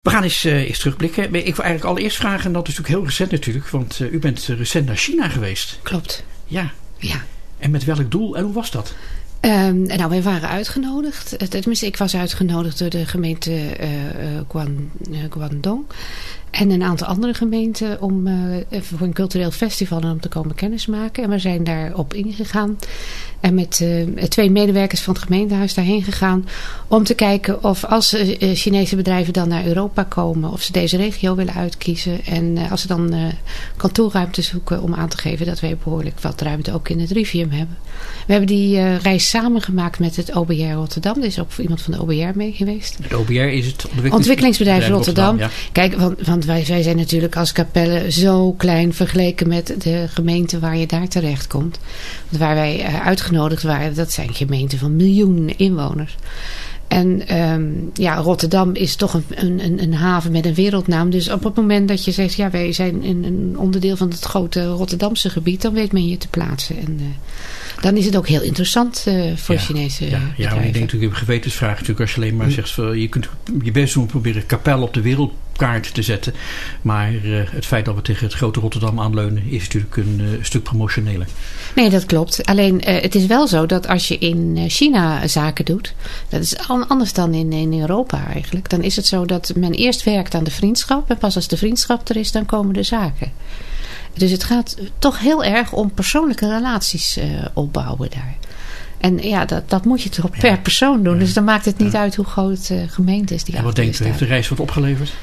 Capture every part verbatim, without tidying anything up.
We gaan eens, uh, eens terugblikken. Ik wil eigenlijk allereerst vragen, en dat is natuurlijk heel recent natuurlijk, want uh, u bent recent naar China geweest. Klopt. Ja. Ja. En met welk doel en hoe was dat? Um, nou, wij waren uitgenodigd. Tenminste, ik was uitgenodigd door de gemeente uh, Guan, uh, Guangdong. En een aantal andere gemeenten om uh, voor een cultureel festival en om te komen kennismaken. En we zijn daarop ingegaan. En met uh, twee medewerkers van het gemeentehuis daarheen gegaan. Om te kijken of als uh, Chinese bedrijven dan naar Europa komen. Of ze deze regio willen uitkiezen. En uh, als ze dan uh, kantoorruimte zoeken om aan te geven dat wij behoorlijk wat ruimte ook in het Rivium hebben. We hebben die uh, reis samengemaakt met het O B R Rotterdam. Er is ook iemand van de O B R mee geweest. Het O B R is het ontwikkelings- ontwikkelingsbedrijf Rotterdam. Rotterdam ja. Kijk, want, want wij, wij zijn natuurlijk als Capelle zo klein vergeleken met de gemeente waar je daar terecht komt. Want waar wij uh, uitgenodigd waren, dat zijn gemeenten van miljoenen inwoners. En um, ja, Rotterdam is toch een, een, een haven met een wereldnaam. Dus op het moment dat je zegt, ja, wij zijn een, een onderdeel van het grote Rotterdamse gebied, dan weet men je te plaatsen. En uh, dan is het ook heel interessant uh, voor ja, Chinese ja, bedrijven. Ja, maar ik denk natuurlijk, gewetensvraag natuurlijk, als je alleen maar zegt, je kunt je best doen om proberen Capelle op de wereldkaart te zetten. Maar uh, het feit dat we tegen het grote Rotterdam aanleunen, is natuurlijk een uh, stuk promotioneler. Nee, dat klopt. Alleen uh, het is wel zo dat als je in China zaken doet, dat is anders dan in, in Europa eigenlijk. Dan is het zo dat men eerst werkt aan de vriendschap en pas als de vriendschap er is, dan komen de zaken. Dus het gaat toch heel erg om persoonlijke relaties uh, opbouwen daar. En ja, dat, dat moet je toch per ja. persoon doen. Ja. Dus dan maakt het niet ja. uit hoe groot de gemeente is. Die en wat denkt u, heeft de reis wat opgeleverd?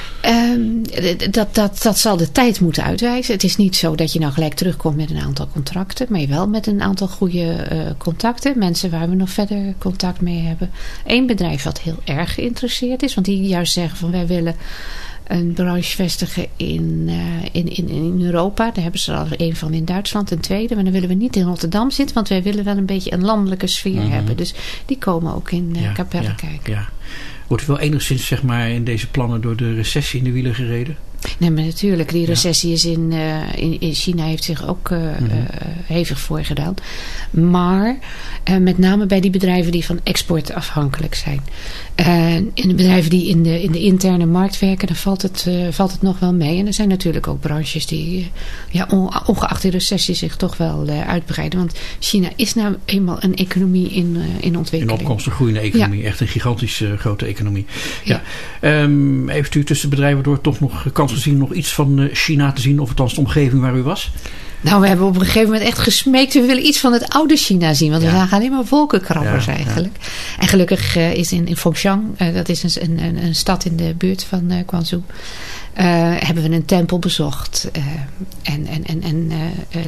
Um, dat, dat, dat zal de tijd moeten uitwijzen. Het is niet zo dat je nou gelijk terugkomt met een aantal contracten. Maar wel met een aantal goede uh, contacten. Mensen waar we nog verder contact mee hebben. Eén bedrijf wat heel erg geïnteresseerd is. Want die juist zeggen van wij willen een branche vestigen in, uh, in, in, in Europa. Daar hebben ze er al één van in Duitsland. Een tweede. Maar dan willen we niet in Rotterdam zitten. Want wij willen wel een beetje een landelijke sfeer mm-hmm. hebben. Dus die komen ook in uh, ja, Capelle ja, kijken. Ja. Wordt u wel enigszins zeg maar, in deze plannen door de recessie in de wielen gereden? Nee, maar natuurlijk. Die recessie is in, uh, in, in China heeft zich ook uh, mm-hmm. uh, hevig voorgedaan. Maar uh, met name bij die bedrijven die van export afhankelijk zijn. Uh, in de bedrijven die in de, in de interne markt werken, dan valt het, uh, valt het nog wel mee. En er zijn natuurlijk ook branches die, uh, ja, ongeacht de recessie, zich toch wel uh, uitbreiden. Want China is nou eenmaal een economie in, uh, in ontwikkeling. In opkomst, een groeiende economie. Ja. Echt een gigantische uh, grote economie. Ja. Ja. Um, heeft u tussen bedrijven door toch nog kans gezien nog iets van uh, China te zien? Of althans de omgeving waar u was? Nou, we hebben op een gegeven moment echt gesmeekt. We willen iets van het oude China zien. Want ja. we zagen alleen maar wolkenkrabbers ja, eigenlijk. Ja. En gelukkig uh, is in, in Fengxiang, uh, dat is een, een, een stad in de buurt van uh, Guangzhou. Uh, hebben we een tempel bezocht. Uh, en en, en, en uh, uh,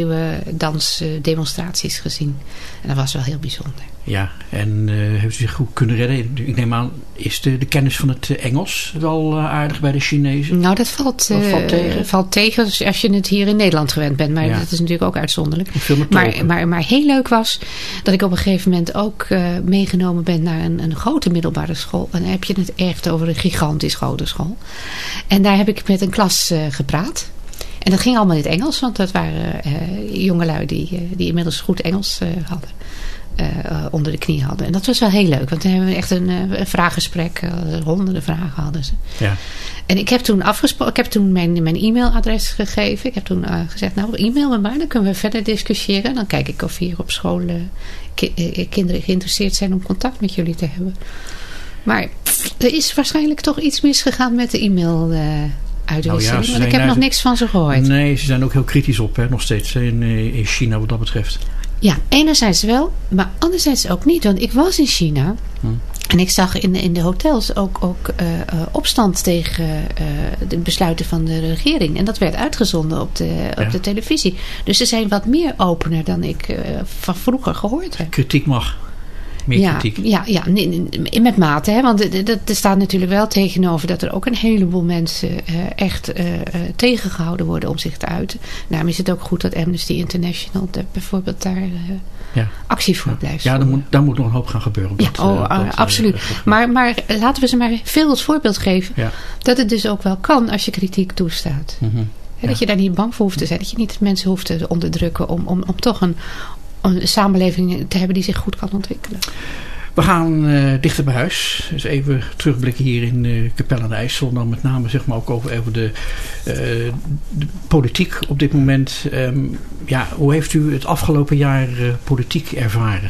leeuwendansdemonstraties gezien. En dat was wel heel bijzonder. Ja, en uh, heeft u zich goed kunnen redden? Ik neem aan, is de, de kennis van het Engels wel uh, aardig bij de Chinezen? Nou, dat valt, uh, dat valt tegen. Valt tegen als je het hier in Nederland gewend bent. Maar ja. dat is natuurlijk ook uitzonderlijk. Maar, maar, maar heel leuk was dat ik op een gegeven moment ook uh, meegenomen ben naar een, een grote middelbare school. En dan heb je het echt over een gigantisch grote school. En daar heb ik met een klas uh, gepraat. En dat ging allemaal in het Engels, want dat waren uh, jongelui die, uh, die inmiddels goed Engels uh, hadden. Uh, uh, onder de knie hadden. En dat was wel heel leuk. Want dan hebben we echt een, uh, een vraaggesprek. Uh, honderden vragen hadden ze. Ja. En ik heb toen afgesproken. Ik heb toen mijn, mijn e-mailadres gegeven. Ik heb toen uh, gezegd. Nou, e-mail me maar. Dan kunnen we verder discussiëren. Dan kijk ik of hier op school uh, ki- uh, kinderen geïnteresseerd zijn om contact met jullie te hebben. Maar pff, er is waarschijnlijk toch iets misgegaan met de e-mail uh, uitwisseling. Nou ja, want ik heb nog niks van ze gehoord. Nee, ze zijn ook heel kritisch op. Hè, nog steeds in, in China wat dat betreft. Ja, enerzijds wel, maar anderzijds ook niet. Want ik was in China hm. en ik zag in, in de hotels ook, ook uh, uh, opstand tegen uh, de besluiten van de regering. En dat werd uitgezonden op de, op ja. de televisie. Dus ze zijn wat meer opener dan ik uh, van vroeger gehoord heb. Kritiek mag. Meer ja, kritiek. Ja, ja nee, met mate. Hè, want er staat natuurlijk wel tegenover dat er ook een heleboel mensen uh, echt uh, uh, tegengehouden worden om zich te uiten. Daarom is het ook goed dat Amnesty International de, bijvoorbeeld daar uh, ja. actie voor blijft. Ja, daar moet, daar moet nog een hoop gaan gebeuren. Ja, dat, oh, uh, uh, dat, absoluut. Uh, maar, maar laten we ze maar veel als voorbeeld geven. Ja. Dat het dus ook wel kan als je kritiek toestaat. Mm-hmm. He, dat ja. je daar niet bang voor hoeft te zijn. Dat je niet mensen hoeft te onderdrukken om, om, om toch een... een samenleving te hebben die zich goed kan ontwikkelen. We gaan uh, dichter bij huis. Dus even terugblikken hier in uh, Capelle aan de IJssel. Dan met name zeg maar ook over, over de, uh, de politiek op dit moment. Um, ja, hoe heeft u het afgelopen jaar uh, politiek ervaren?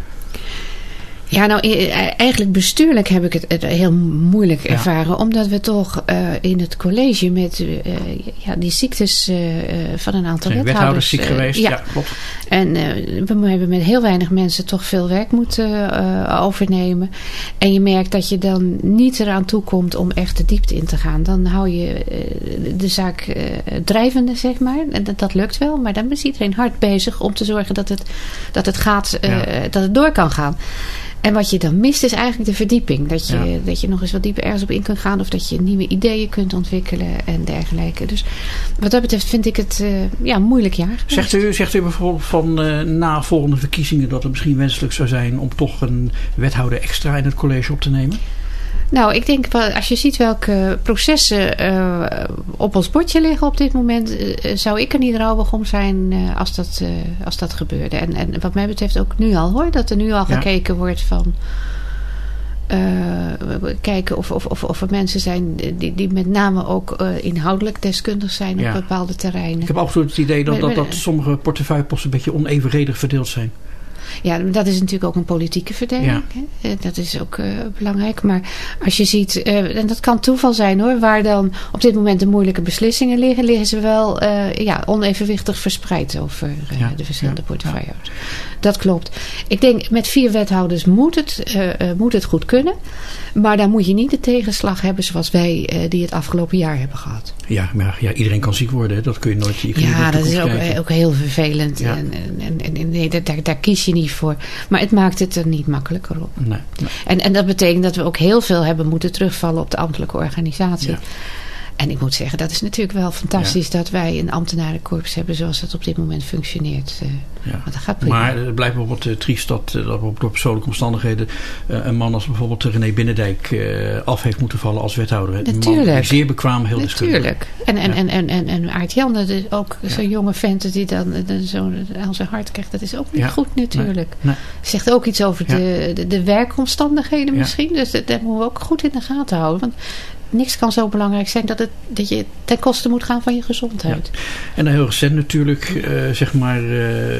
Ja, nou eigenlijk bestuurlijk heb ik het, het heel moeilijk ervaren. Ja. Omdat we toch uh, in het college met uh, ja, die ziektes uh, van een aantal Zijn wethouders. wethouders ziek geweest, ja, ja klopt. En uh, we hebben met heel weinig mensen toch veel werk moeten uh, overnemen. En je merkt dat je dan niet eraan toe komt om echt de diepte in te gaan. Dan hou je uh, de zaak uh, drijvende, zeg maar. En dat, dat lukt wel, maar dan is iedereen hard bezig om te zorgen dat het, dat het gaat, uh, ja. dat het door kan gaan. En wat je dan mist is eigenlijk de verdieping. Dat je, ja. dat je nog eens wat dieper ergens op in kan gaan. Of dat je nieuwe ideeën kunt ontwikkelen en dergelijke. Dus wat dat betreft vind ik het uh, ja, een moeilijk jaar. Zegt u, zegt u bijvoorbeeld van uh, na volgende verkiezingen dat het misschien wenselijk zou zijn om toch een wethouder extra in het college op te nemen? Nou, ik denk, als je ziet welke processen uh, op ons bordje liggen op dit moment, uh, zou ik er niet rouwig om zijn uh, als, dat, uh, als dat gebeurde. En, en wat mij betreft ook nu al hoor, dat er nu al ja. gekeken wordt van uh, kijken of, of, of, of er mensen zijn die, die met name ook uh, inhoudelijk deskundig zijn ja. op bepaalde terreinen. Ik heb absoluut het idee dat, dat, dat sommige portefeuilleposten een beetje onevenredig verdeeld zijn. Ja, dat is natuurlijk ook een politieke verdeling. Ja. Hè? Dat is ook uh, belangrijk. Maar als je ziet, uh, en dat kan toeval zijn hoor, waar dan op dit moment de moeilijke beslissingen liggen, liggen ze wel uh, ja, onevenwichtig verspreid over uh, ja. de verschillende ja. portefeuilles. Ja. Dat klopt. Ik denk, met vier wethouders moet het, uh, uh, moet het goed kunnen. Maar dan moet je niet de tegenslag hebben zoals wij uh, die het afgelopen jaar hebben gehad. Ja, maar ja, iedereen kan ziek worden. Hè? Dat kun je nooit. Je ja, dat is ook, ook heel vervelend. Ja. En, en, en, en nee, daar, daar kies je niet voor. Maar het maakt het er niet makkelijker op. Nee, nee. En, en dat betekent dat we ook heel veel hebben moeten terugvallen op de ambtelijke organisatie. Ja. En ik moet zeggen, dat is natuurlijk wel fantastisch ja. dat wij een ambtenarenkorps hebben zoals dat op dit moment functioneert. Uh, ja. Maar, dat gaat maar het blijft bijvoorbeeld uh, triest dat, uh, dat door persoonlijke omstandigheden uh, een man als bijvoorbeeld René Binnendijk uh, af heeft moeten vallen als wethouder. Natuurlijk. Een man die zeer bekwaam, heel deskundig. Natuurlijk. En, en, ja. en, en, en, en Aart Jan, ook ja. zo'n jonge vent die dan uh, zo aan zijn hart krijgt, dat is ook niet ja. goed natuurlijk. Nee. Nee. Zegt ook iets over ja. de, de, de werkomstandigheden ja. misschien. Dus dat, dat moeten we ook goed in de gaten houden. Want niks kan zo belangrijk zijn dat, het, dat je ten koste moet gaan van je gezondheid. Ja. En dan heel recent natuurlijk, uh, zeg maar, uh,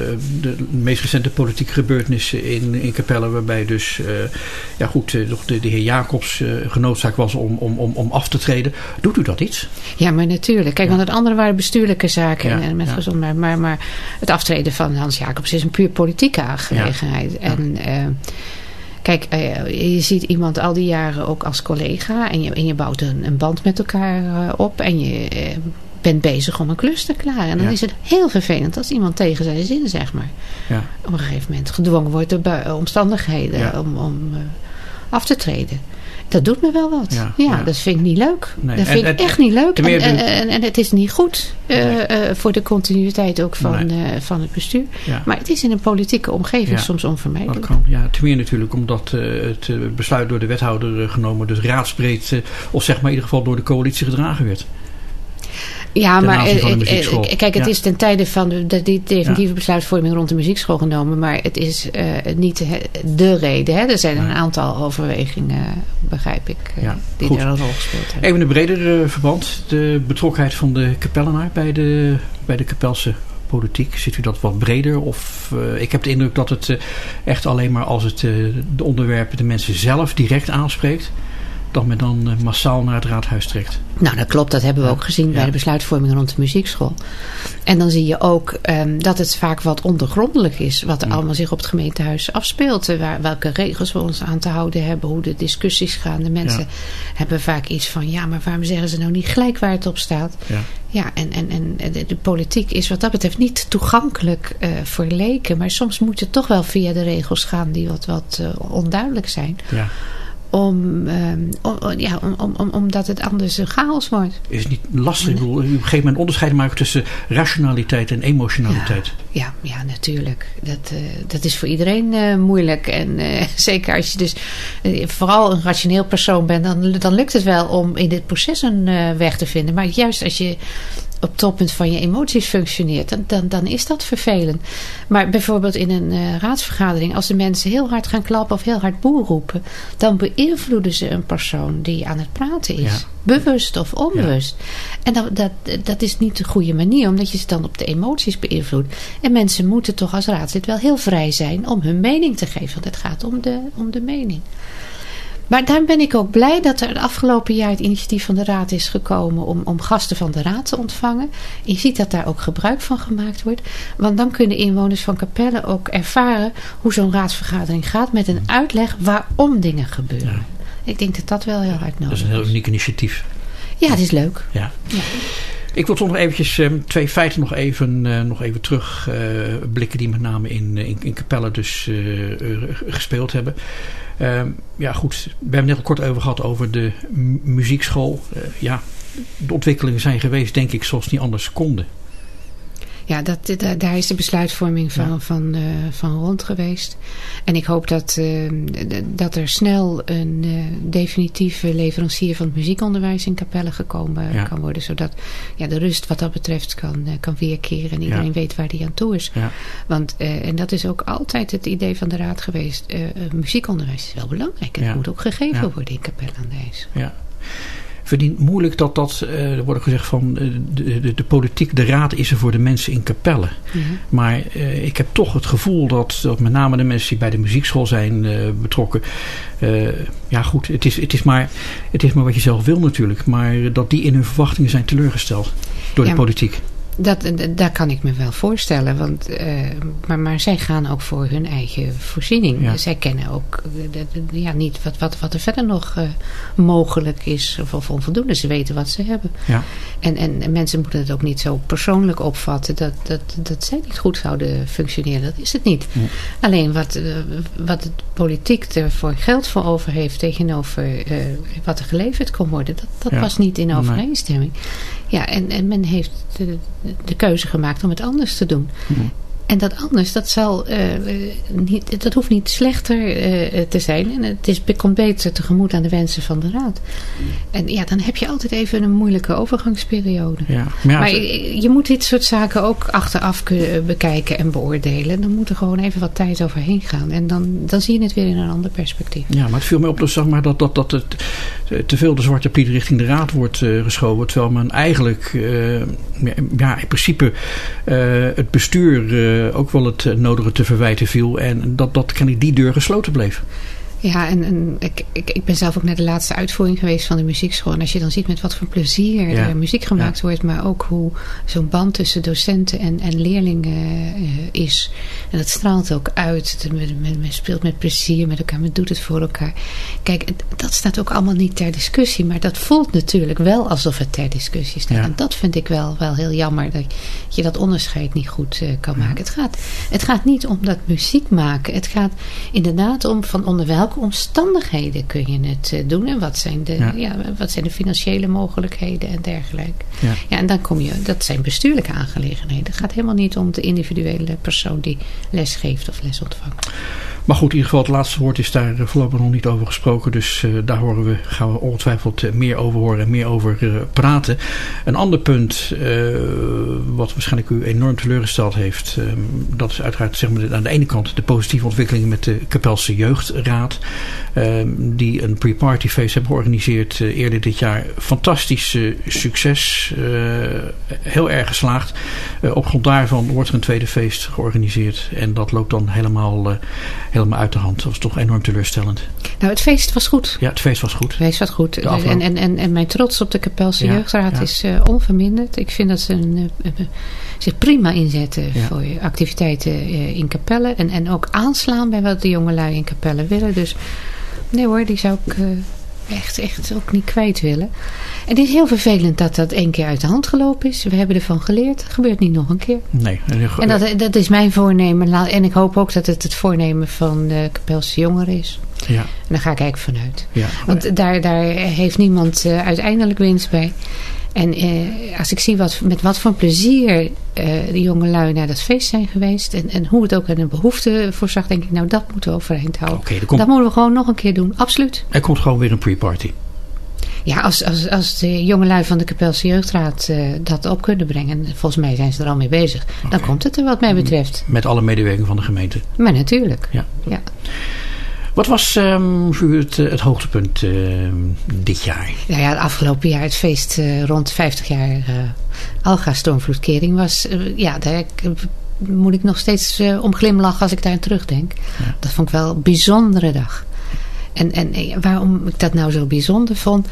de meest recente politieke gebeurtenissen in, in Capelle, waarbij dus, uh, ja goed, uh, de, de heer Jacobs uh, genoodzaakt was om, om, om, om af te treden. Doet u dat iets? Ja, maar natuurlijk. Kijk, ja. want het andere waren bestuurlijke zaken ja. en met ja. gezondheid. Maar, maar het aftreden van Hans Jacobs is een puur politieke aangelegenheid. Ja. En uh, kijk, je ziet iemand al die jaren ook als collega en je, en je bouwt een, een band met elkaar op en je bent bezig om een klus te klaren. En dan ja. is het heel vervelend als iemand tegen zijn zin, zeg maar, ja. op een gegeven moment gedwongen wordt door omstandigheden ja. om, om uh, af te treden. Dat doet me wel wat. Ja, ja, ja. dat vind ik niet leuk. Nee. Dat vind en, ik echt niet leuk. En, en, en, en het is niet goed uh, nee. uh, voor de continuïteit ook van, nee. uh, van het bestuur. Ja. Maar het is in een politieke omgeving ja. soms onvermijdelijk. Dat kan. Ja, ten meer natuurlijk omdat uh, het besluit door de wethouder uh, genomen, dus raadsbreed, uh, of zeg maar in ieder geval door de coalitie gedragen werd. Ja, maar uh, kijk, het ja. is ten tijde van de, de, de definitieve ja. besluitvorming rond de muziekschool genomen, maar het is uh, niet he, de reden. Hè? Er zijn nee. een aantal overwegingen, begrijp ik, uh, ja. die Goed. daar een rol gespeeld hebben. Even een breder uh, verband, de betrokkenheid van de Capellenaar bij de, bij de Capelse politiek. Ziet u dat wat breder? Of uh, ik heb de indruk dat het uh, echt alleen maar als het uh, de onderwerpen de mensen zelf direct aanspreekt, dat men dan uh, massaal naar het raadhuis trekt. Nou, dat klopt. Dat hebben we ja. ook gezien bij ja. de besluitvorming rond de muziekschool. En dan zie je ook um, dat het vaak wat ondergrondelijk is wat er ja. allemaal zich op het gemeentehuis afspeelt. Waar, welke regels we ons aan te houden hebben, hoe de discussies gaan. De mensen ja. hebben vaak iets van, ja, maar waarom zeggen ze nou niet gelijk waar het op staat? Ja, ja en, en, en de, de politiek is wat dat betreft niet toegankelijk uh, voor leken. Maar soms moet het toch wel via de regels gaan die wat, wat uh, onduidelijk zijn. Ja. Om, um, om, ja, om, om, omdat het anders een chaos wordt. Is het niet lastig? Ik bedoel, op een gegeven moment onderscheid maken tussen rationaliteit en emotionaliteit. Ja, ja, ja natuurlijk. Dat, uh, dat is voor iedereen uh, moeilijk. En uh, zeker als je dus uh, vooral een rationeel persoon bent, dan, dan lukt het wel om in dit proces een uh, weg te vinden. Maar juist als je op toppunt van je emoties functioneert, dan, dan, dan is dat vervelend. Maar bijvoorbeeld in een uh, raadsvergadering, als de mensen heel hard gaan klappen of heel hard boe roepen, dan beïnvloeden ze een persoon die aan het praten is. Ja. Bewust of onbewust. Ja. En dat, dat, dat is niet de goede manier, omdat je ze dan op de emoties beïnvloedt. En mensen moeten toch als raadslid wel heel vrij zijn om hun mening te geven, want het gaat om de, om de mening. Maar daarom ben ik ook blij dat er het afgelopen jaar het initiatief van de Raad is gekomen om, om gasten van de Raad te ontvangen. En je ziet dat daar ook gebruik van gemaakt wordt. Want dan kunnen inwoners van Capelle ook ervaren hoe zo'n raadsvergadering gaat met een uitleg waarom dingen gebeuren. Ja. Ik denk dat dat wel heel hard nodig is. Dat is een heel uniek initiatief. Ja, het is leuk. Ja. Ja. Ik wil toch nog eventjes um, twee feiten nog even, uh, nog even terug uh, blikken die met name in, in, in Capelle dus uh, uh, gespeeld hebben. Uh, ja goed, we hebben net al kort over gehad over de m- muziekschool. Uh, ja, de ontwikkelingen zijn geweest denk ik zoals niet anders konden. Ja, dat, dat, daar is de besluitvorming van, ja. van, uh, van rond geweest. En ik hoop dat, uh, dat er snel een uh, definitieve leverancier van het muziekonderwijs in Capelle gekomen ja. kan worden. Zodat ja, de rust wat dat betreft kan, uh, kan weerkeren en iedereen ja. weet waar die aan toe is. Ja. Want, uh, en dat is ook altijd het idee van de Raad geweest. Uh, uh, muziekonderwijs is wel belangrijk. En ja. het moet ook gegeven ja. worden in Capelle aan de IJssel. Ja. Verdient moeilijk dat dat, uh, er wordt gezegd van uh, de, de, de politiek, de raad is er voor de mensen in Capelle. Mm-hmm. Maar uh, ik heb toch het gevoel dat, dat met name de mensen die bij de muziekschool zijn uh, betrokken. Uh, ja goed, het is, het, is maar, het is maar wat je zelf wil natuurlijk. Maar dat die in hun verwachtingen zijn teleurgesteld door ja, de politiek. Dat, dat kan ik me wel voorstellen. Want, uh, maar, maar zij gaan ook voor hun eigen voorziening. Ja. Zij kennen ook uh, ja, niet wat, wat, wat er verder nog uh, mogelijk is. Of, of onvoldoende. Ze weten wat ze hebben. Ja. En, en, en mensen moeten het ook niet zo persoonlijk opvatten. Dat, dat, dat zij niet goed zouden functioneren. Dat is het niet. Ja. Alleen wat, uh, wat de politiek er voor geld voor over heeft. Tegenover uh, wat er geleverd kon worden. Dat, dat ja. was niet in overeenstemming. Nee. Ja, en, en men heeft de, de keuze gemaakt om het anders te doen. Mm-hmm. En dat anders, dat zal uh, niet, dat hoeft niet slechter uh, te zijn. En het is, komt beter tegemoet aan de wensen van de Raad. En ja, dan heb je altijd even een moeilijke overgangsperiode. Ja, maar ja, maar je, je moet dit soort zaken ook achteraf kunnen bekijken en beoordelen. Dan moet er gewoon even wat tijd overheen gaan. En dan, dan zie je het weer in een ander perspectief. Ja, maar het viel mij op dus, zeg maar, dat, dat, dat het te veel de zwarte piet richting de Raad wordt uh, geschoven. Terwijl men eigenlijk uh, ja, in principe uh, het bestuur uh, ook wel het nodige te verwijten viel. En dat, dat kan ik die deur gesloten bleef. Ja, en, en ik, ik, ik ben zelf ook naar de laatste uitvoering geweest van de muziekschool. En als je dan ziet met wat voor plezier ja. er muziek gemaakt ja. wordt. Maar ook hoe zo'n band tussen docenten en, en leerlingen uh, is. En dat straalt ook uit. Men, men, men speelt met plezier met elkaar. Men doet het voor elkaar. Kijk, dat staat ook allemaal niet ter discussie. Maar dat voelt natuurlijk wel alsof het ter discussie staat. Ja. En dat vind ik wel, wel heel jammer. Dat je dat onderscheid niet goed uh, kan maken. Ja. Het, gaat, het gaat niet om dat muziek maken. Het gaat inderdaad om van onder welke omstandigheden kun je het uh, doen en wat zijn, de, ja. Ja, wat zijn de financiële mogelijkheden en dergelijke. Ja. Ja, en dan kom je, dat zijn bestuurlijke aangelegenheden. Het gaat helemaal niet om de individuele persoon die les geeft of les ontvangt. Maar goed, in ieder geval het laatste woord is daar voorlopig nog niet over gesproken. Dus uh, daar horen we, gaan we ongetwijfeld uh, meer over horen en meer over uh, praten. Een ander punt uh, wat waarschijnlijk u enorm teleurgesteld heeft. Uh, dat is uiteraard zeg maar, aan de ene kant de positieve ontwikkelingen met de Capelse Jeugdraad. Uh, die een pre-party feest hebben georganiseerd uh, eerder dit jaar. Fantastisch uh, succes. Uh, heel erg geslaagd. Uh, op grond daarvan wordt er een tweede feest georganiseerd. En dat loopt dan helemaal... Uh, helemaal uit de hand. Dat was toch enorm teleurstellend. Nou, het feest was goed. Ja, het feest was goed. Het feest was goed. En, en, en, en mijn trots op de Capelse ja, Jeugdraad ja. is uh, onverminderd. Ik vind dat ze een, uh, uh, zich prima inzetten ja. voor activiteiten uh, in Capelle. En, en ook aanslaan bij wat de jongelui in Capelle willen. Dus nee hoor, die zou ik... Uh, Echt, echt ook niet kwijt willen. En het is heel vervelend dat dat één keer uit de hand gelopen is. We hebben ervan geleerd. Het gebeurt niet nog een keer. Nee. En dat, dat is mijn voornemen. En ik hoop ook dat het het voornemen van de Capelse jongeren is. Ja. En daar ga ik eigenlijk vanuit. Ja. Want daar, daar heeft niemand uh, uiteindelijk winst bij. En eh, als ik zie wat, met wat voor plezier uh, de jongelui naar dat feest zijn geweest. En, en hoe het ook aan een behoefte voorzag. Denk ik, nou dat moeten we overeind houden. Okay, komt, dat moeten we gewoon nog een keer doen. Absoluut. Er komt gewoon weer een pre-party. Ja, als, als, als de jongelui van de Kapelse Jeugdraad uh, dat op kunnen brengen, volgens mij zijn ze er al mee bezig, okay. Dan komt het er wat mij betreft. Met alle medewerking van de gemeente? Maar natuurlijk. Ja. ja. Wat was um, voor u het, het hoogtepunt uh, dit jaar? Nou ja, het afgelopen jaar, het feest uh, rond vijftig jaar uh, Alga Stormvloedkering was, uh, ja, daar moet ik nog steeds uh, om glimlachen als ik daar aan terugdenk. Ja. Dat vond ik wel een bijzondere dag. En, en waarom ik dat nou zo bijzonder vond,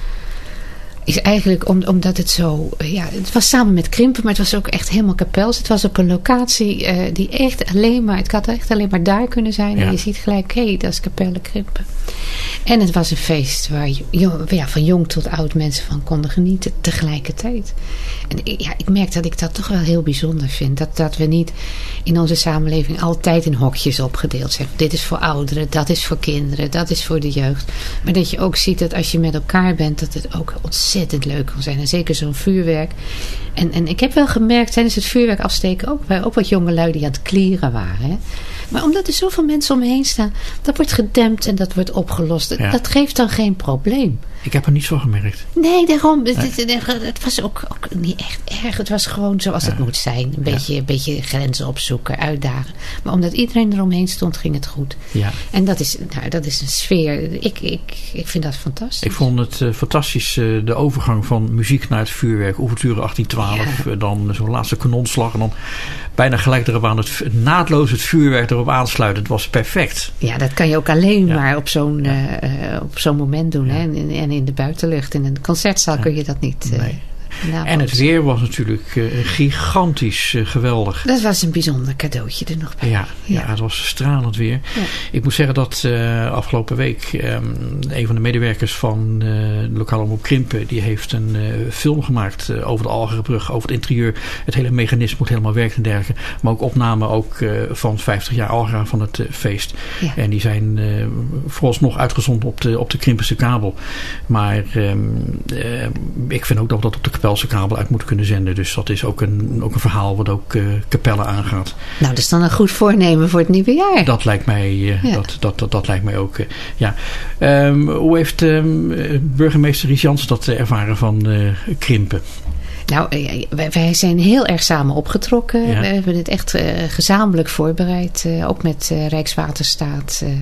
is eigenlijk om, omdat het zo, ja, het was samen met Krimpen, maar het was ook echt helemaal Kapels. Het was op een locatie uh, die echt alleen maar, het had echt alleen maar daar kunnen zijn. Ja. En je ziet gelijk, hé, hey, dat is Kapelle Krimpen. En het was een feest waar jong, ja, van jong tot oud mensen van konden genieten tegelijkertijd. En ja, ik merk dat ik dat toch wel heel bijzonder vind. Dat, dat we niet in onze samenleving altijd in hokjes opgedeeld zijn. Dit is voor ouderen, dat is voor kinderen, dat is voor de jeugd. Maar dat je ook ziet dat als je met elkaar bent, dat het ook ontzettend leuk kan zijn. En zeker zo'n vuurwerk. En, en ik heb wel gemerkt tijdens het vuurwerk afsteken ook, bij ook wat jongelui die aan het klieren waren. Hè. Maar omdat er zoveel mensen om me heen staan, dat wordt gedempt en dat wordt opgelost. Ja. Dat geeft dan geen probleem. Ik heb er niets van gemerkt. Nee, daarom. Nee. Het, het, het was ook, ook niet echt erg. Het was gewoon zoals ja. het moet zijn. Een beetje, ja. een beetje grenzen opzoeken, uitdagen. Maar omdat iedereen eromheen stond, ging het goed. Ja. En dat is, nou, dat is een sfeer. Ik, ik, ik vind dat fantastisch. Ik vond het uh, fantastisch. Uh, de overgang van muziek naar het vuurwerk. Ouverture achttien twaalf. Ja. Uh, dan zo'n laatste kanonslag. En dan bijna gelijk erop aan het naadloos het vuurwerk erop aansluiten. Het was perfect. Ja, dat kan je ook alleen ja. maar op zo'n, ja. uh, op zo'n moment doen. Ja. Hè? En, en in de buitenlucht. In een concertzaal ja. kun je dat niet uh, nee. En het weer was natuurlijk uh, gigantisch uh, geweldig. Dat was een bijzonder cadeautje er nog bij. Ja, ja. ja het was stralend weer. Ja. Ik moet zeggen dat uh, afgelopen week um, een van de medewerkers van uh, de lokale omroep Krimpen, die heeft een uh, film gemaakt uh, over de Algerenbrug, over het interieur. Het hele mechanisme moet helemaal werken en dergelijke. Maar ook opnamen ook, uh, van vijftig jaar Alga van het uh, feest. Ja. En die zijn uh, vooralsnog uitgezonden op de, op de Krimpense kabel. Maar um, uh, ik vind ook dat we dat op de Kapelse kabel uit moeten kunnen zenden. Dus dat is ook een, ook een verhaal wat ook uh, Kapelle aangaat. Nou, dat is dan een goed voornemen voor het nieuwe jaar. Dat lijkt mij, uh, ja. dat, dat, dat, dat lijkt mij ook. Uh, ja. Um, hoe heeft um, burgemeester Ries Jansen dat uh, ervaren van uh, Krimpen? Nou, wij, wij zijn heel erg samen opgetrokken. Ja. We hebben het echt uh, gezamenlijk voorbereid. Uh, ook met uh, Rijkswaterstaat uh,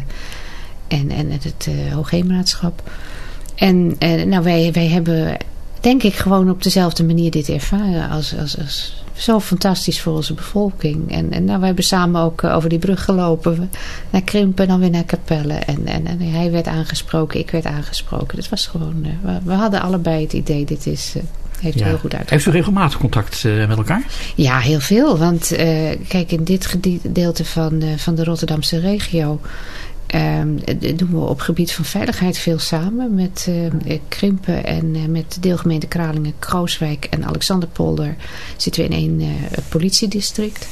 en, en het uh, Hoogheemraadschap. En uh, nou, wij, wij hebben, denk ik, gewoon op dezelfde manier dit ervaren als, als, als zo fantastisch voor onze bevolking. En, en nou, we hebben samen ook uh, over die brug gelopen. Naar Krimpen, dan weer naar Kapelle. En, en, en hij werd aangesproken, ik werd aangesproken. Het was gewoon, uh, we, we hadden allebei het idee, dit is... Uh, Heeft, ja. heel goed Heeft u regelmatig contact uh, met elkaar? Ja, heel veel. Want uh, kijk, in dit gedeelte van, uh, van de Rotterdamse regio um, doen we op gebied van veiligheid veel samen met uh, Krimpen en uh, met de deelgemeente Kralingen, Krooswijk en Alexanderpolder zitten we in één uh, politiedistrict.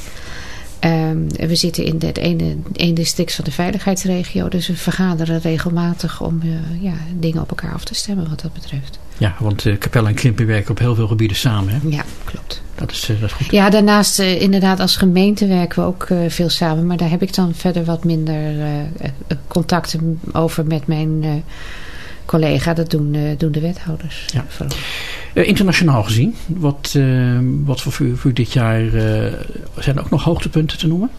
Um, we zitten in het ene, één district van de veiligheidsregio, dus we vergaderen regelmatig om uh, ja, dingen op elkaar af te stemmen wat dat betreft. Ja, want uh, Kapelle en Krimpen werken op heel veel gebieden samen, hè? Ja, klopt. Dat is, uh, dat is goed. Ja, daarnaast uh, inderdaad als gemeente werken we ook uh, veel samen. Maar daar heb ik dan verder wat minder uh, contacten over met mijn uh, collega. Dat doen, uh, doen de wethouders. Ja. Uh, internationaal gezien, wat, uh, wat voor, voor, voor dit jaar uh, zijn er ook nog hoogtepunten te noemen?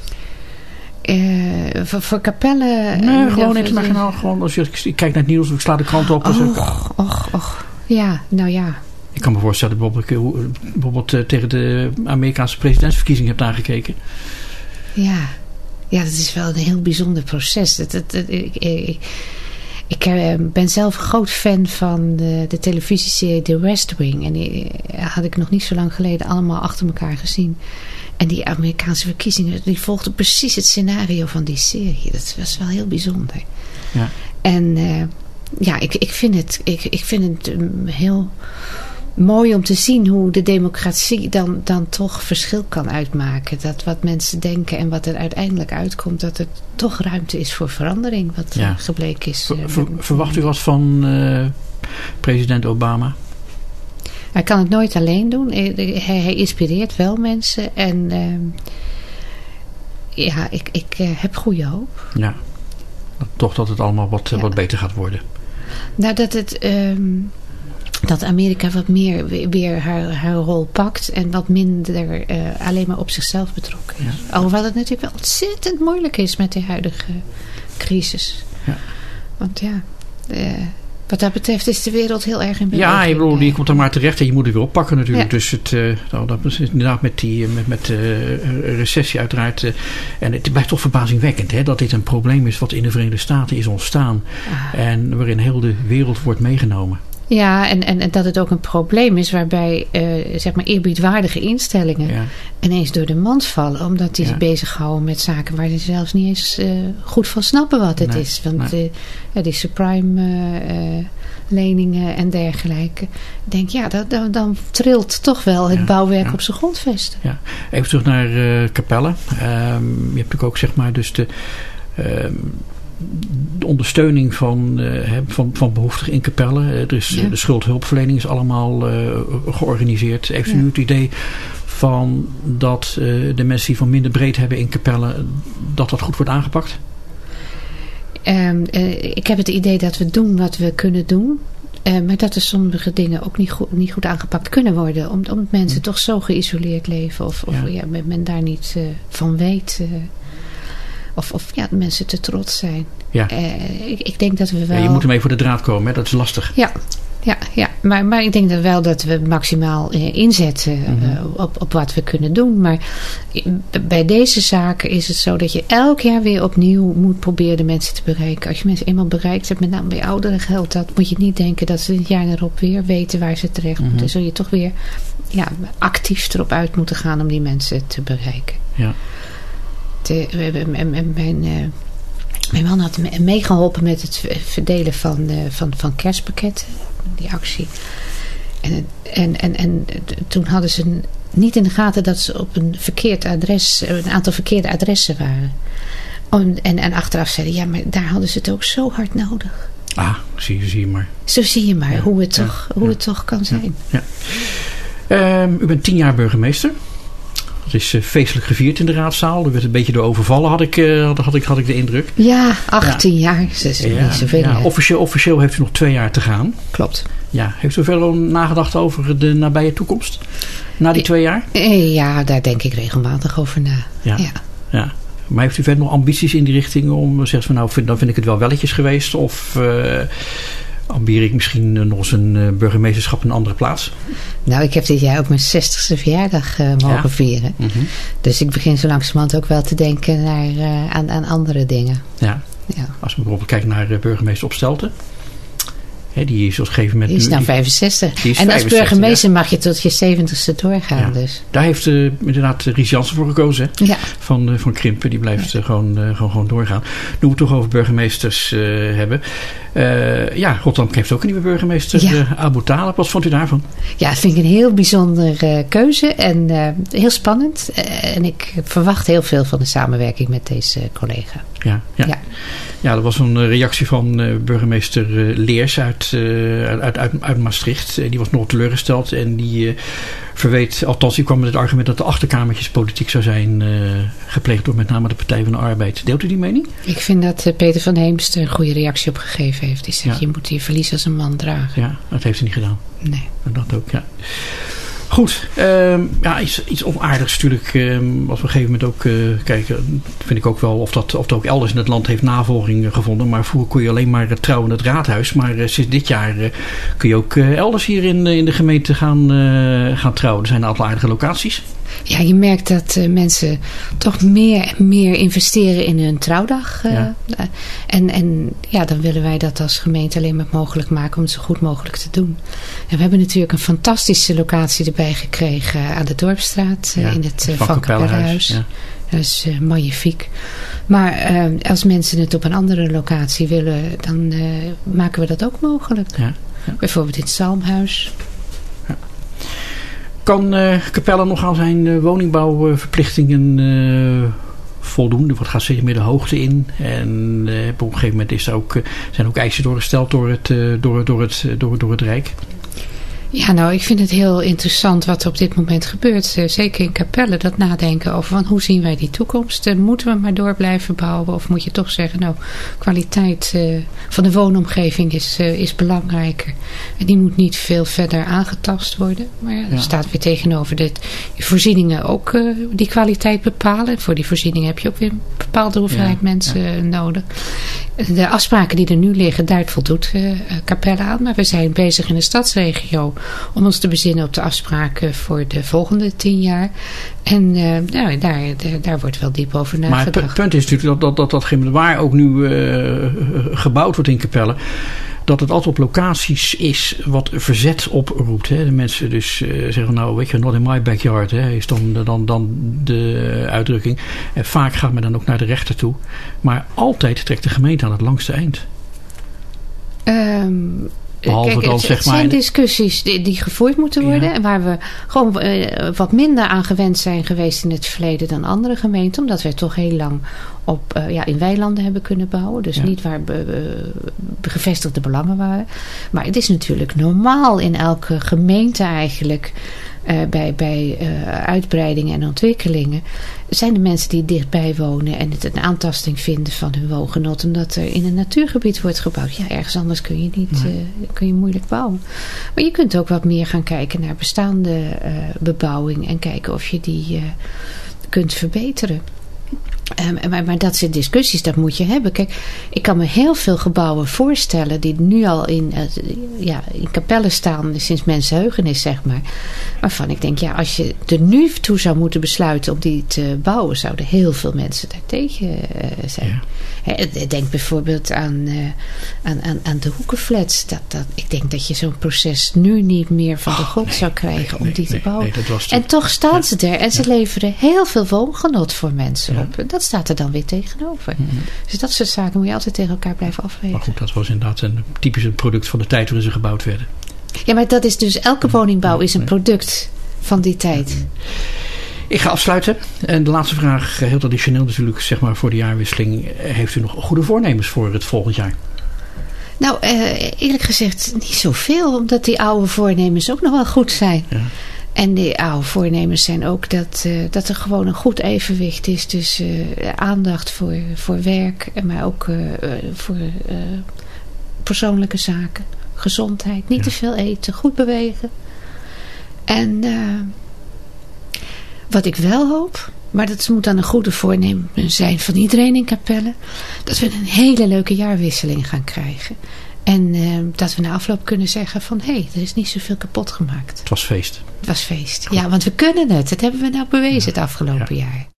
Uh, voor, voor Kapelle... Nee, uh, gewoon internationaal. Gewoon als je, ik kijk naar het nieuws of ik sla de krant op. Och, och, och, och. Ja, nou ja. Ik kan me voorstellen dat ik bijvoorbeeld, bijvoorbeeld uh, tegen de Amerikaanse presidentsverkiezingen heb nagekeken. Ja. Ja, dat is wel een heel bijzonder proces. Dat, dat, dat, ik ik, ik uh, ben zelf een groot fan van de, de televisieserie The West Wing. En die had ik nog niet zo lang geleden allemaal achter elkaar gezien. En die Amerikaanse verkiezingen, die volgden precies het scenario van die serie. Dat was wel heel bijzonder. Ja. En uh, ja, ik, ik vind het, ik, ik vind het um, heel mooi om te zien hoe de democratie dan, dan toch verschil kan uitmaken. Dat wat mensen denken en wat er uiteindelijk uitkomt, dat er toch ruimte is voor verandering. Wat ja. gebleken is. Ver, ver, verwacht u wat van uh, president Obama? Hij kan het nooit alleen doen. Hij, hij inspireert wel mensen. En uh, ja, ik, ik uh, heb goede hoop. Ja, toch dat het allemaal wat, ja. wat beter gaat worden. Nou, dat het... Um, dat Amerika wat meer weer, weer haar, haar rol pakt en wat minder uh, alleen maar op zichzelf betrokken is. Ja. Alhoewel het natuurlijk wel ontzettend moeilijk is met de huidige crisis. Ja. Want ja, uh, wat dat betreft is de wereld heel erg in beweging. Ja, ik bedoel, die komt er maar terecht en je moet het weer oppakken natuurlijk. Ja. Dus het, uh, nou, dat is inderdaad met die met, met uh, recessie uiteraard. Uh, en het blijft toch verbazingwekkend hè, dat dit een probleem is wat in de Verenigde Staten is ontstaan. Ah. En waarin heel de wereld wordt meegenomen. Ja, en, en, en dat het ook een probleem is waarbij uh, zeg maar eerbiedwaardige instellingen ja. ineens door de mand vallen. Omdat die ja. zich bezighouden met zaken waar ze zelfs niet eens uh, goed van snappen wat het nee, is. Want nee. uh, die subprime uh, uh, leningen en dergelijke. Ik denk, ja, dat, dan, dan trilt toch wel het ja, bouwwerk ja. op zijn grondvesten. Ja. Even terug naar uh, Capelle. Um, je hebt natuurlijk ook zeg maar dus de... Um, de ondersteuning van, uh, van, van behoeftigen in Capelle. Uh, dus ja. de schuldhulpverlening is allemaal uh, georganiseerd. Heeft u ja. het idee van dat uh, de mensen die van minder breed hebben in Capelle, dat dat goed wordt aangepakt? Um, uh, ik heb het idee dat we doen wat we kunnen doen. Uh, maar dat er sommige dingen ook niet goed, niet goed aangepakt kunnen worden. Om, omdat mensen hm. toch zo geïsoleerd leven. Of, of ja. Ja, men daar niet uh, van weet... Uh, Of, of ja, mensen te trots zijn. Ja. Uh, ik, ik denk dat we wel... Ja, je moet ermee voor de draad komen, hè? Dat is lastig. Ja, ja, ja. Maar, maar ik denk dat wel dat we maximaal uh, inzetten mm-hmm. uh, op, op wat we kunnen doen. Maar bij deze zaken is het zo dat je elk jaar weer opnieuw moet proberen de mensen te bereiken. Als je mensen eenmaal bereikt hebt, met name bij ouderen geldt dat, moet je niet denken dat ze het jaar erop weer weten waar ze terecht moeten. Mm-hmm. Zul je toch weer ja, actief erop uit moeten gaan om die mensen te bereiken. Ja. De, we hebben, mijn, mijn, uh, mijn man had meegeholpen met het verdelen van, uh, van, van kerstpakketten. Die actie. En, en, en, en toen hadden ze niet in de gaten dat ze op een verkeerd adres, een aantal verkeerde adressen waren. Om, en, en achteraf zeiden, ja, maar daar hadden ze het ook zo hard nodig. Ah, zie, zie je maar. Zo zie je maar ja, hoe, het, ja, toch, hoe ja, het toch kan zijn. Ja, ja. Um, u bent tien jaar burgemeester. Het is uh, feestelijk gevierd in de raadzaal. Er werd een beetje door overvallen, had ik, uh, had, had, ik, had ik de indruk. Ja, achttien ja. jaar. Dat is ja, niet zoveel. Ja. Officieel, officieel heeft u nog twee jaar te gaan. Klopt. Ja. Heeft u verder nagedacht over de nabije toekomst? Na die twee jaar? Ja, daar denk ik regelmatig over na. Ja. Ja. ja. Maar heeft u verder nog ambities in die richting om, zegt van nou, vind, dan vind ik het wel welletjes geweest? Of... Uh, ambieer ik misschien nog eens een uh, burgemeesterschap in een andere plaats? Nou, ik heb dit jaar ook mijn zestigste verjaardag uh, mogen ja. vieren. Mm-hmm. Dus ik begin zo langzamerhand ook wel te denken naar, uh, aan, aan andere dingen. Ja. Ja. Als we bijvoorbeeld kijken naar uh, burgemeester Opstelten. He, die is op een gegeven moment... Die is nou vijfenzestig. Die is en als burgemeester ja. mag je tot je zeventigste doorgaan. Ja. Dus. Daar heeft uh, inderdaad Ries Jansen voor gekozen. Hè? Ja. Van, uh, van Krimpen. Die blijft ja. uh, gewoon, uh, gewoon, gewoon doorgaan. Nu we het toch over burgemeesters uh, hebben. Uh, ja, Rotterdam heeft ook een nieuwe burgemeester. Ja. Uh, Abu Talib. Wat vond u daarvan? Ja, dat vind ik een heel bijzondere uh, keuze. En uh, heel spannend. Uh, en ik verwacht heel veel van de samenwerking met deze uh, collega. Ja, ja. ja. Ja, dat was een reactie van uh, burgemeester uh, Leers uit, uh, uit, uit, uit Maastricht. Uh, die was nog teleurgesteld en die uh, verweet, althans die kwam met het argument dat de achterkamertjespolitiek zou zijn uh, gepleegd door met name de Partij van de Arbeid. Deelt u die mening? Ik vind dat uh, Peter van Heemst een goede reactie op gegeven heeft. Die zegt, ja. je moet je verlies als een man dragen. Ja, dat heeft hij niet gedaan. Nee. En dat ook, ja. Goed, um, ja, iets, iets onaardigs natuurlijk. Um, als we op een gegeven moment ook uh, kijken, vind ik ook wel of dat, of dat ook elders in het land heeft navolging uh, gevonden. Maar vroeger kon je alleen maar uh, trouwen in het raadhuis. Maar uh, sinds dit jaar uh, kun je ook uh, elders hier in, uh, in de gemeente gaan, uh, gaan trouwen. Er zijn een aantal aardige locaties. Ja, je merkt dat uh, mensen toch meer en meer investeren in hun trouwdag. Uh, ja. Uh, en, en ja, dan willen wij dat als gemeente alleen maar mogelijk maken om het zo goed mogelijk te doen. En we hebben natuurlijk een fantastische locatie erbij gekregen aan de Dorpsstraat. Uh, ja, in het uh, Van Capellehuis. Ja. Dat is uh, magnifiek. Maar uh, als mensen het op een andere locatie willen, dan uh, maken we dat ook mogelijk. Ja. Ja. Bijvoorbeeld in het Zalmhuis. Kan uh, Capelle nog aan zijn uh, woningbouwverplichtingen uh, voldoen? Er gaat steeds meer de hoogte in. En uh, op een gegeven moment is er ook, uh, zijn ook eisen doorgesteld door het, uh, door, door het, door, door het Rijk. Ja, nou, ik vind het heel interessant wat er op dit moment gebeurt. Uh, zeker in Capelle, dat nadenken over van hoe zien wij die toekomst. Uh, moeten we maar door blijven bouwen? Of moet je toch zeggen, nou, kwaliteit uh, van de woonomgeving is, uh, is belangrijker. En die moet niet veel verder aangetast worden. Maar ja, er ja. staat weer tegenover dat voorzieningen ook uh, die kwaliteit bepalen. Voor die voorzieningen heb je ook weer een bepaalde hoeveelheid ja. mensen ja. nodig. De afspraken die er nu liggen, daar voldoet uh, Capelle aan. Maar we zijn bezig in de stadsregio om ons te bezinnen op de afspraken voor de volgende tien jaar. En uh, nou, daar, daar, daar wordt wel diep over nagedacht. Maar het punt is natuurlijk dat dat, dat, dat waar ook nu uh, gebouwd wordt in Capelle, dat het altijd op locaties is wat verzet oproept. Hè. De mensen dus uh, zeggen, nou weet je, not in my backyard, hè, is dan, dan, dan de uitdrukking. En vaak gaat men dan ook naar de rechter toe. Maar altijd trekt de gemeente aan het langste eind. Um, Behalve Kijk, dan, het, zeg het maar, zijn discussies die, die gevoerd moeten worden. Ja. En waar we gewoon uh, wat minder aan gewend zijn geweest in het verleden dan andere gemeenten. Omdat wij toch heel lang op, uh, ja, in weilanden hebben kunnen bouwen. Dus ja. niet waar uh, gevestigde belangen waren. Maar het is natuurlijk normaal in elke gemeente eigenlijk. Uh, bij bij uh, uitbreidingen en ontwikkelingen zijn er mensen die dichtbij wonen en het een aantasting vinden van hun woongenot omdat er in een natuurgebied wordt gebouwd. Ja, ergens anders kun je niet, nee. uh, kun je moeilijk bouwen. Maar je kunt ook wat meer gaan kijken naar bestaande uh, bebouwing en kijken of je die uh, kunt verbeteren. Um, maar, maar dat zijn discussies, dat moet je hebben. Kijk, ik kan me heel veel gebouwen voorstellen die nu al in, uh, ja, in Capelle staan sinds mensenheugenis, zeg maar. Waarvan ik denk, ja, als je er nu toe zou moeten besluiten om die te bouwen, zouden heel veel mensen daar tegen uh, zijn. Ja. He, denk bijvoorbeeld aan, uh, aan, aan, aan de hoekenflats. Dat, dat, ik denk dat je zo'n proces nu niet meer van de grond oh, nee, zou krijgen nee, om die nee, te bouwen. Nee, nee, en toch staan ja. ze er en ze ja. leveren heel veel woongenot voor mensen ja. op. Dat staat er dan weer tegenover. Mm-hmm. Dus dat soort zaken moet je altijd tegen elkaar blijven afwegen. Maar goed, dat was inderdaad een typisch een product van de tijd waarin ze gebouwd werden. Ja, maar dat is dus, elke woningbouw is een product van die tijd. Ja. Ik ga afsluiten. En de laatste vraag, heel traditioneel natuurlijk, zeg maar voor de jaarwisseling. Heeft u nog goede voornemens voor het volgend jaar? Nou, uh, eerlijk gezegd niet zoveel, omdat die oude voornemens ook nog wel goed zijn. Ja. En die oude voornemens zijn ook dat, uh, dat er gewoon een goed evenwicht is tussen uh, aandacht voor, voor werk, maar ook uh, voor uh, persoonlijke zaken. Gezondheid, niet ja. te veel eten, goed bewegen. En uh, wat ik wel hoop, maar dat moet dan een goede voornemen zijn van iedereen in Capelle, dat we een hele leuke jaarwisseling gaan krijgen. En uh, dat we na afloop kunnen zeggen van, hé, hey, er is niet zoveel kapot gemaakt. Het was feest. Het was feest, Goed. Ja, want we kunnen het. Dat hebben we nou bewezen ja. het afgelopen ja. jaar.